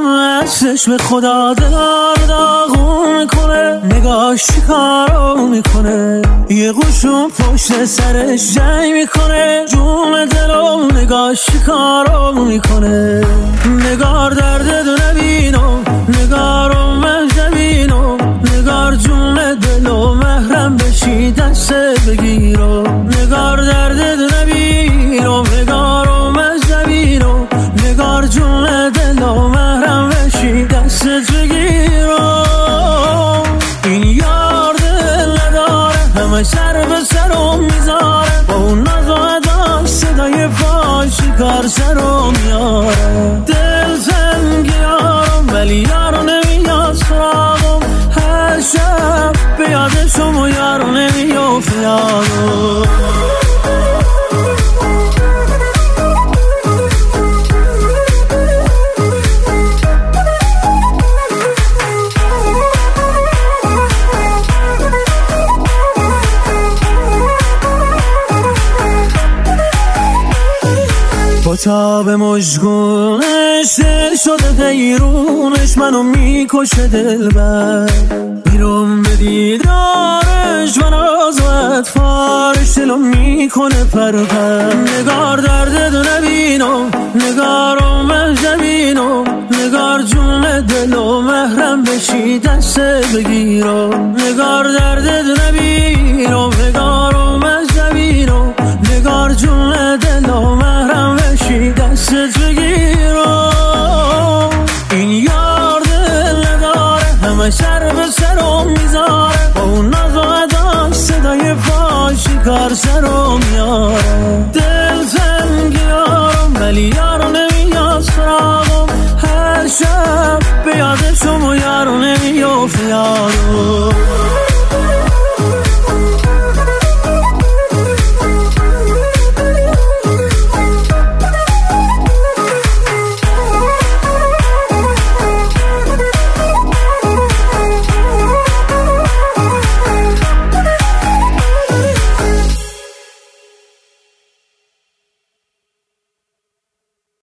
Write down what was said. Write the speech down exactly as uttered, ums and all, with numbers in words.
چشم خدا دلار داغون میکنه، نگاش چیکارو میکنه، یه قشون پشت سرش جنگ میکنه، جون دلو نگاش چیکارو میکنه. نگار درد دو نبینو، نگارو مهجبینو، نگار جون دلو محرم بشی دست بگیرو. نگار درد دو نبینو، نگارو مهجبینو، نگار جون دلو محرم بشی دست بگیرو. این یار دل نداره، همه سر به سرم میذاره، با اون ناز و ادا صدای پای شکار سرم میاره. دل تنگی یارم ولی یارو نمیاد سراغم، هر شب به یادشم و یارو نمیافت یارم. با تاب مژگونش دل شده حیرونش، منو میکشه دلبر، بیرون به دیدارش من آز و اطفارش دلو میکنه پر پر. نگار درد دو نبینو، نگارو مهجبینو، نگار جون دلو محرم بشی دست بگیرو. نگار درد دو نبینو، نگارو مهجبینو، نگار جون دلو محرم بشی دست بگیرو.